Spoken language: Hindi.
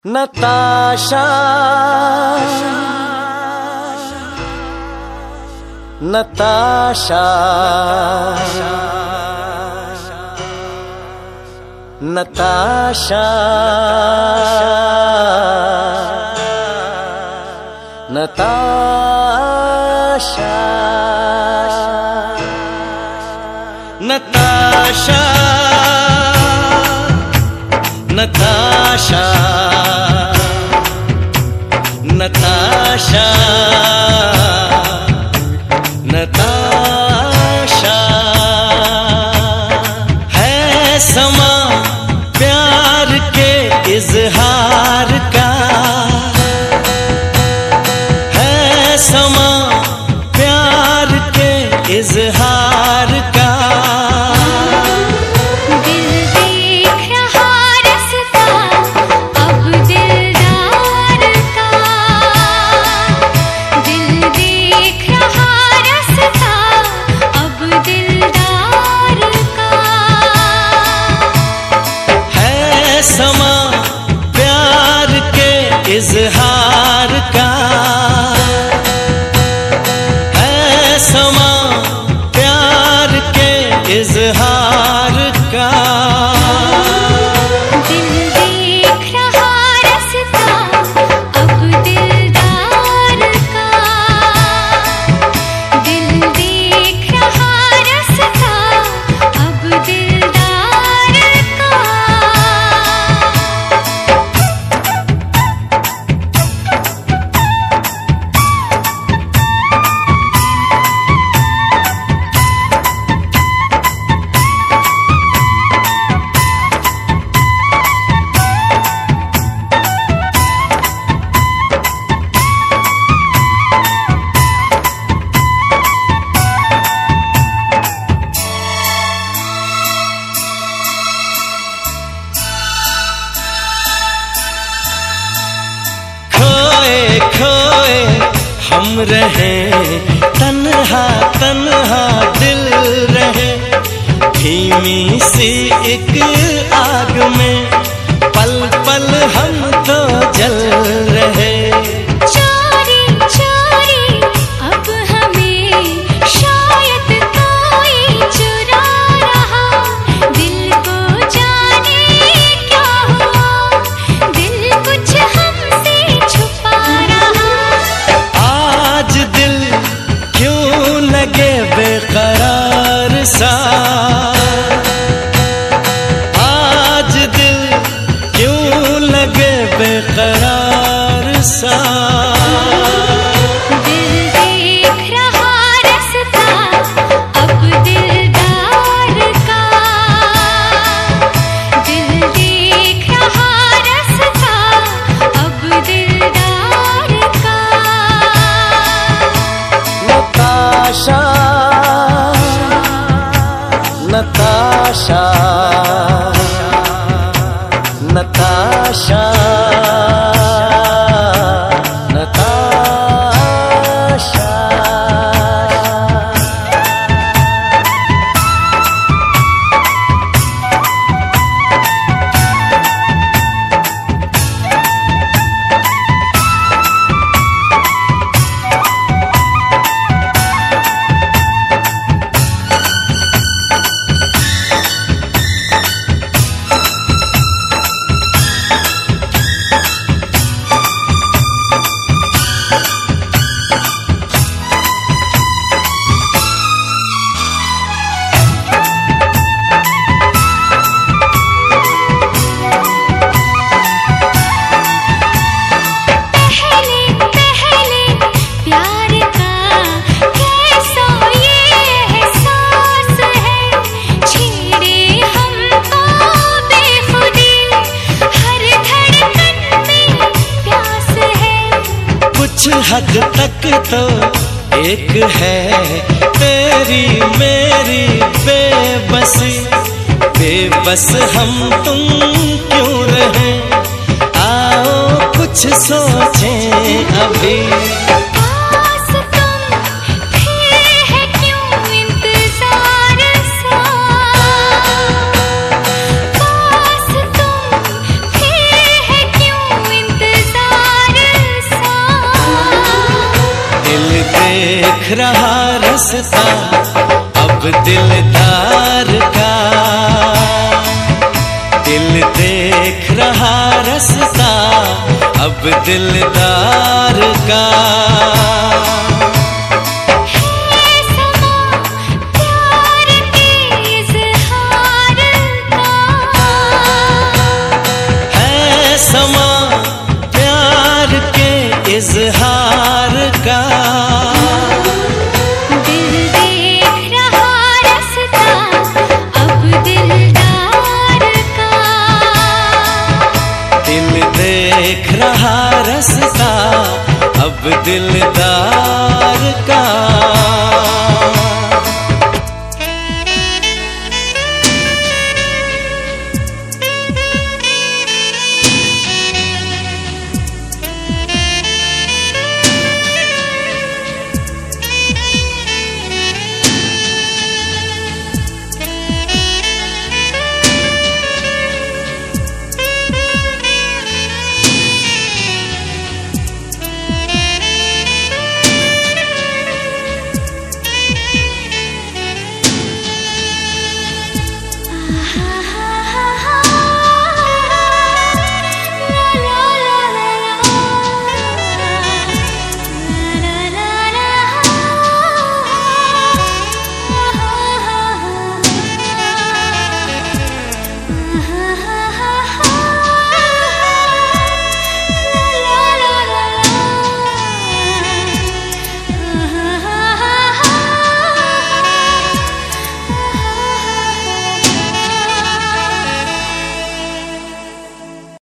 नताशा नताशा नताशा नताशा नताशा नताशा नताशा नताशा है समा प्यार के इजहार का, है समा प्यार के इजहार का। समा प्यार के इजहार का, है समा प्यार के इजहार का। दिल देख रहा रास्ता अब दिलदार का, दिल देख रहा रास्ता अब दिलदार का। खोए हम रहे तन्हा तन्हा दिल रहे, धीमी सी एक आग में पल पल हम तो जल रहे। चोरी चोरी अब हमें शायद कोई चुरा रहा, दिल को जाने क्या हुआ, दिल कुछ हमसे छुपा रहा। आज दिल क्यों लगे बेकरार सा, आज दिल क्यों लगे बेकरार सा। दिल देख रहा रास्ता अब दिलदार का, दिल देख रहा रास्ता अब दिलदार का। नताशा नताशा नताशा नताशा। हद तक तो एक है तेरी मेरी बेबसी, बेबस हम तुम क्यों रहे, आओ कुछ सोचें अभी। रास्ता अब दिलदार का। समा प्यार के इजहार का, दिल देख रहा रास्ता अब दिलदार का, दिल देख रहा रास्ता अब दिलदार का।